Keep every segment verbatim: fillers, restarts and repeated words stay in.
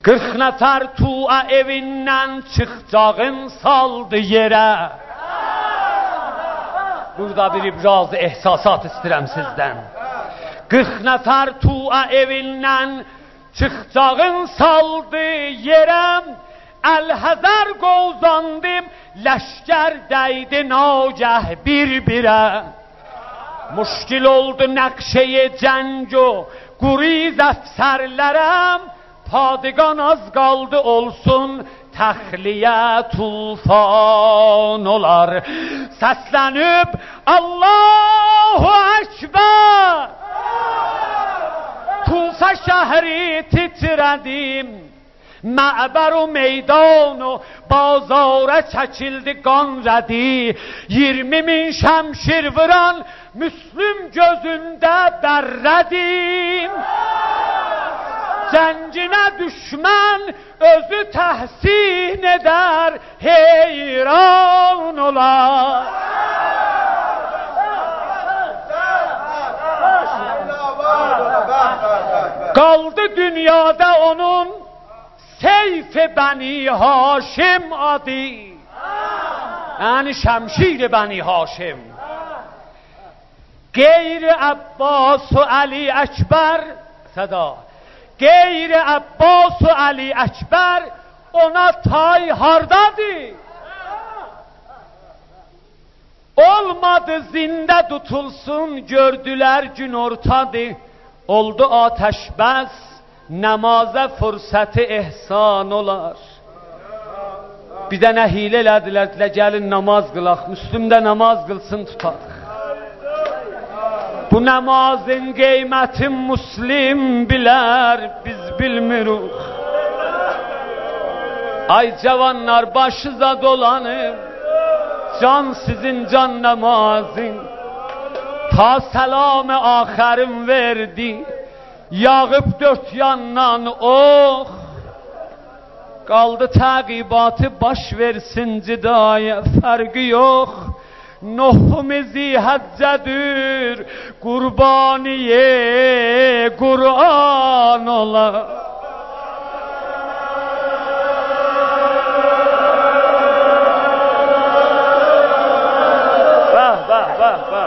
Qırx nəfər tua evindən çıxcağın saldı yerə. Burada bir ibraz ehsasat istəyirəm sizdən. Qırx nəfər tua evindən çıxcağın saldı yerə. Əl-Həzər qovzandım, ləşkər dəydi nagəh bir-birə. Müşkil oldu nəqşəyə cəng o quriz əfsərlərəm. Padigan az qaldı olsun, təxliyə tufan olar. Səslənib Allahu Əkbər, Tufə şəhri titrədim. Mə'bər o meydan o bazara çəkildi qan rədi. Yirmi min şəmşir vuran Müslüm gözündə bərrədim. Cənginə düşmən özü təhsin edər, heyran olar. Qaldı dünyada onun Seyf-i Bəni Haşim adı. Yəni şəmşir Bəni Haşim. Qeyri Abbas و Ali Əkbər, səda. Qeyri Abbas و Ali Əkbər ona tay hardadır? Olmadı zində tutulsun, gördülər gün ortadır. Oldu ateşbəs, namaza fürsəti ehsan olar. Bir dənə hilə elədilər, gəlin namaz qılaq, Müslüm də namaz qılsın tutaq. Bu namazın qiyməti Müslim bilər, biz bilmirik. Ay cavanlar başıza dolanıb, can sizin can namazın. Ta səlam-ı axərim verdi, yağıb dört yandan ox. Qaldı təqibatı baş versin cidaya, fərqi yox. Nuhum-i həccədir, qurbaniye Qur'an olar. Bəh, bəh, bəh, bəh.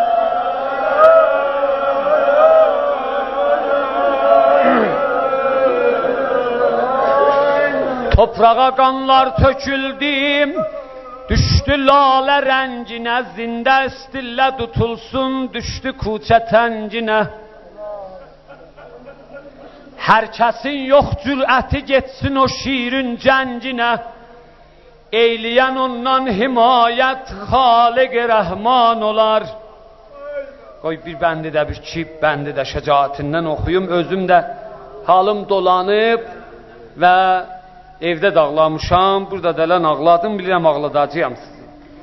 Toprağa qanlar töküldüm, düşdü lalə rənginə, zində istillə tutulsun, düşdü kuçə tənginə. Hər kəsin yox cürəti getsin o şirin cənginə. Eyləyən ondan himayət Xaliq-i Rəhman olar. Qoy bir bəndi də, bir iki bəndi də şəcaətindən oxuyum. Özüm də halım dolanıb və evdə dağlamışam, burada dələn ağladım, bilirəm ağladacağım sizi.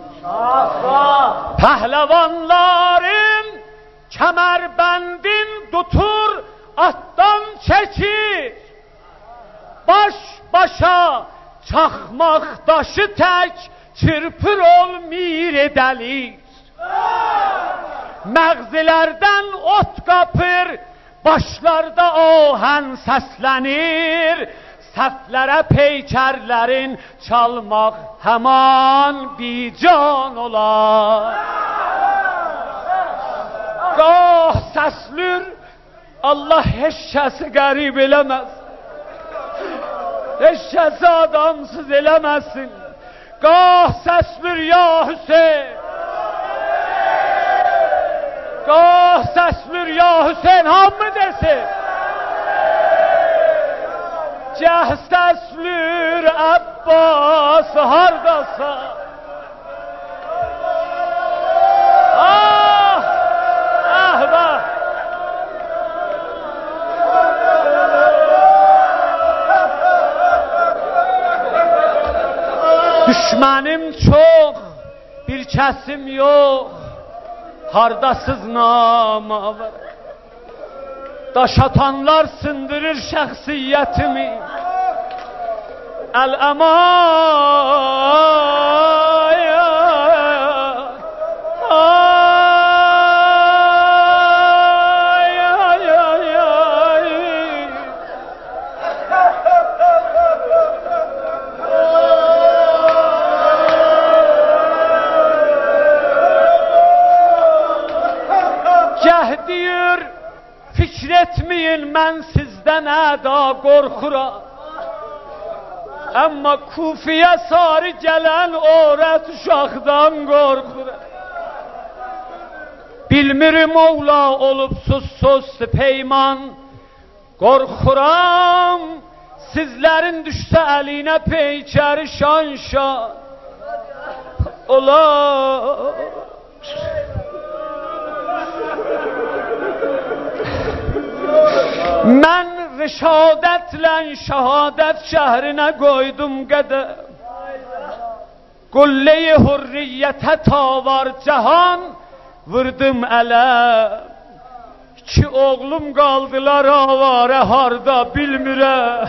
Pəhləvanların kəmərbəndin tutur, atdan çəkir. Baş başa çaxmaq daşı tək, çırpır olmir edəlir. Məğzilərdən ot qapır, başlarda ahən səslənir. Səflərə peykərlərin çalmaq həman bican olar. Qah səslür, Allah heç kəsi qərib eləməz. Heç kəsi adamsız eləməsin. Qah səslür ya Hüseyin. Qah səslür ya Hüseyin, hamı desin. Gəh səslür Abbas hardasa. Ah, ah, ah. Düşmənim çox, bir kəsim yox. Hardasız namavər. Daş atanlar sındırır şəxsiyyətimi. Əl-əman ay ay ay ay. mən sizdən əda qorxuram. Amma Kufiyə sarı gələn övrət uşaqdan qorxuram. Bilmirim oğla olub susuz peyman, qorxuram sizlərin düşsə əlinə peykəri şan-şan olar. Mən rişadətlə şəhadət şəhrinə qoydum qədəm, qullə-i hürriyyətə tavar cahan vurdım ələm. İki oğlum qaldılar avarə harda bilmirəm.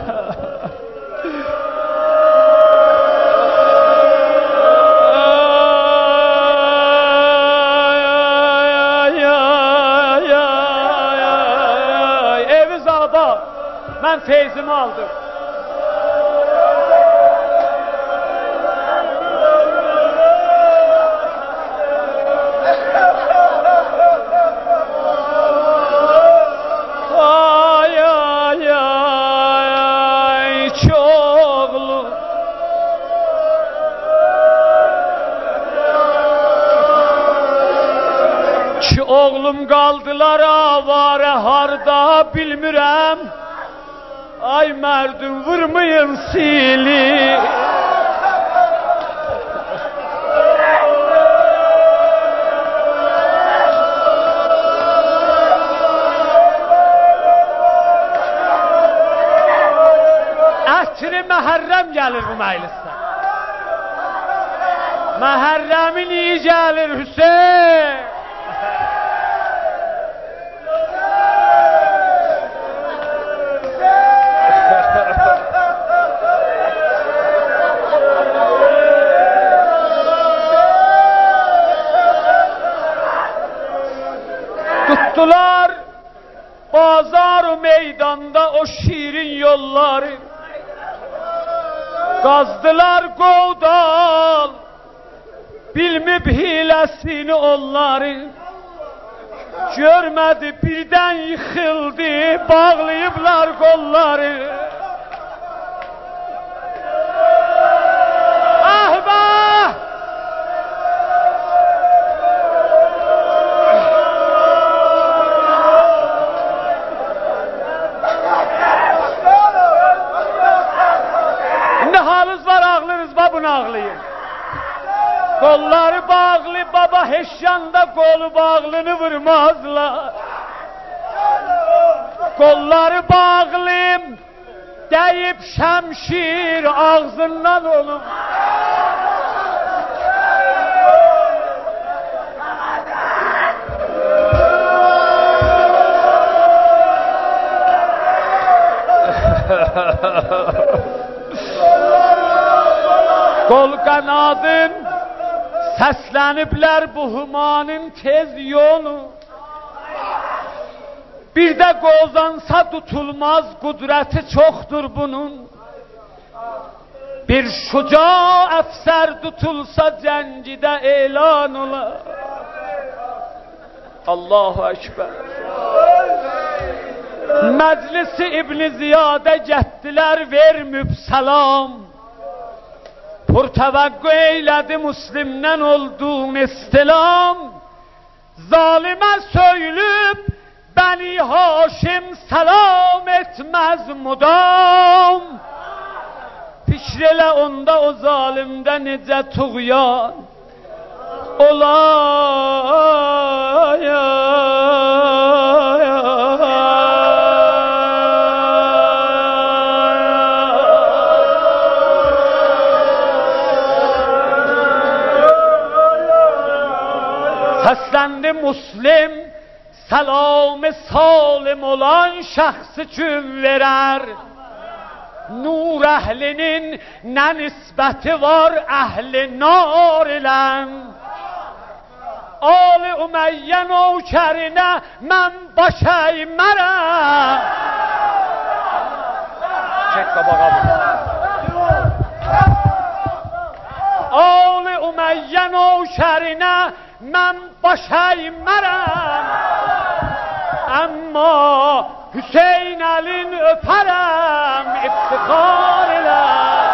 Eviz abad, mən feyzimi aldım. Oğlum qaldılar avarə harda bilmirəm. Ay mərdum vurmayın sili. Ətri Məhərrəm gəlir bu məclisdən. Məhərrəmin iyi gəlir Hüseyin. Tuttular bazar o meydanda o şirin yolları, qazdılar qovdal bilmib hiləsini onları. Görmədi birdən yıxıldı, bağlayıblar qolları. Ağlayın. Kolları bağlı baba heşyanda kolu bağlını vurmazlar. Kolları bağlı deyip şemşir ağzından olur. Kol qanadın səsləniblər bu humanın tez yolu. Bir də qozansa tutulmaz qudrəti çoxdur bunun. Bir şuca əfsər tutulsa cəngidə elan olar. Allahu Ekber. Məclisi İbn-i Ziyadə getdilər vermüb salam. Purtəvəqqü eylədi Müslimdən olduğun istilam. Zalimə söylüb Bəni Haşim salam etməz mudam. Fikr elə onda o zalimdə necə tuğyan olay. Səsləndi Müslim səlam-ı salim olan şəxs üçün verər. Nur əhlinin nə nisbəti var əhli nar ilən. Ali Ümeyyə nökərinə mən baş əymərəm. Çək qabağa bu. Ali Ümeyyə nökərinə mən baş əymərəm. Amma Hüseyin elin öpərəm iftixar ilə.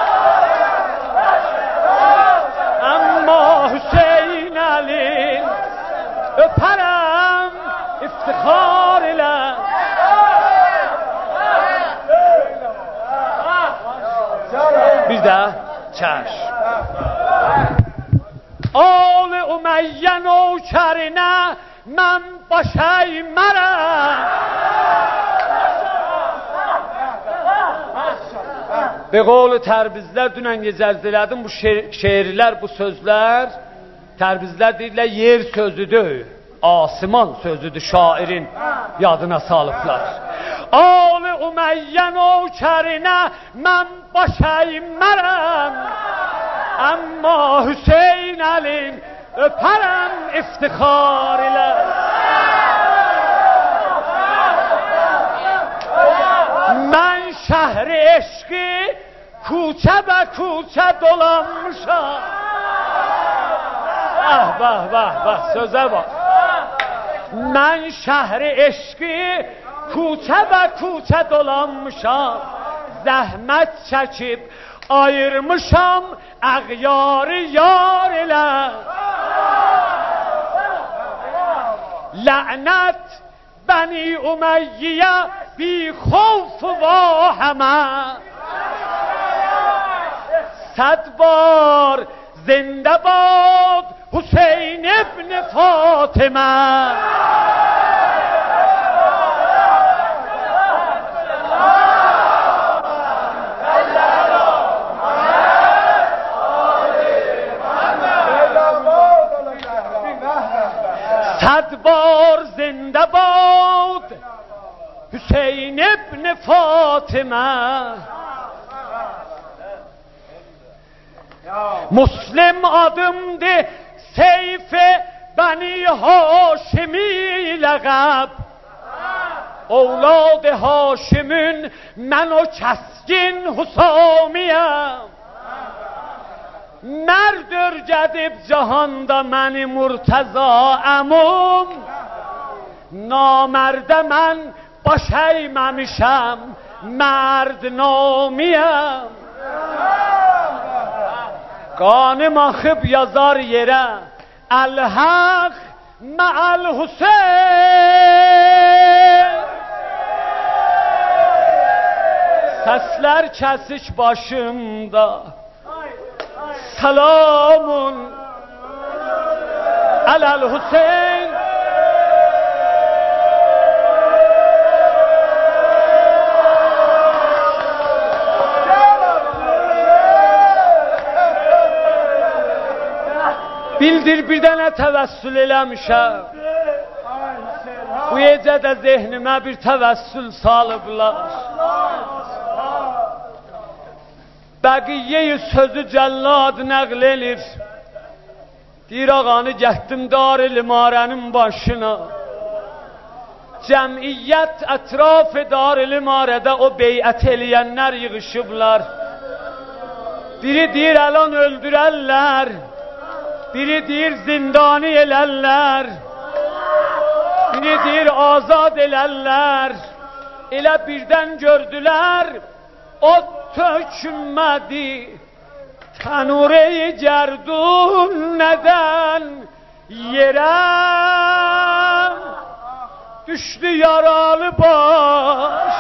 Amma Hüseyin elin öpərəm iftixar ilə. Bir də çəş. Ol-i Ümeyyə nökərinə mən baş əymərəm. Be qovlu tərbizlər dünən gecə elədim bu şeir, şeirlər, bu sözlər tərbizlər deyirlər yer sözüdür, asiman sözüdür, şairin yadına salıblar. Ol-i Ümeyyə nökərinə mən baş əymərəm. Amma Hüseyin elin öpərəm iftixar ilə. Mən şəhri eşqi kuçə bə kuçə dolanmışam. Ah, bah, bah, bah, sözə bax. Mən şəhri eşqi kuçə bə kuçə dolanmışam. Zəhmət çəkib ayırmışam əğyarı yar ilə. Lənət Bəni Ümeyyə bi خوف واهمه. صد بار زنده باد حسین ابن فاطمه. صد بار زنده باد Hüseyin ibn Fatıma. Müslim adımdı Seyf-i Beni Haşimi ləqəb. Ovlad-ı Haşimin mən o kəskin Hüsamiyəm. Mərd örgədib cahanda məni Murtəza əmum. Namərdə mən baş əyməmişəm, mərd namiyəm. Qanım axıb yazar yerə, Əl-Həq mə'əl-Hüseyn. Səslər kəsik başımda, Salamun Əl-Hüseyn. Bildir bir dənə təvəssül eləmişəm. Bu gecə də zehnimə bir təvəssül salıblar. Bəqiyyə-i sözü cəllad nəql elir. Deyir ağanı gətdim Dar-ı-Limarənin başına. Cəmiyyət ətraf-ı Dar-ı-Limarədə o beyət eləyənlər yığışıblar. Biri deyir əlan öldürərlər. Biri deyir zindani elərlər. Biri deyir azad elərlər. Elə birdən gördülər o tökmədi tənure-i gerdun nədən yerə. Düşdü yaralı baş,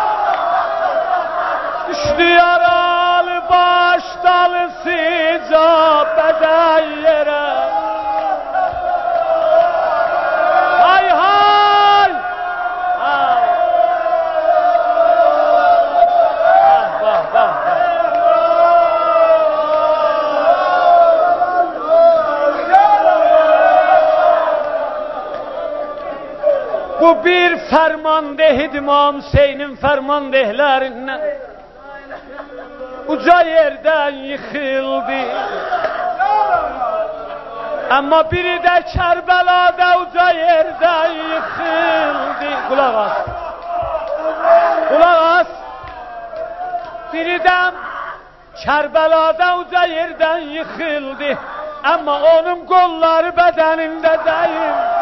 düşdü yaralı baş dalısı icabədən yerə. Hay hay! Hay! Bah bah bah! Bu bir fərmandeh İmam Hüseynin fərmandehlərindən uca yerdən yıxıldı. Amma biri də Kərbəlada uca yerdən yıxıldı. Qulaq as. Qulaq as. Biri də Kərbəlada uca yerdən yıxıldı. Amma onun qolları bədənində deyil.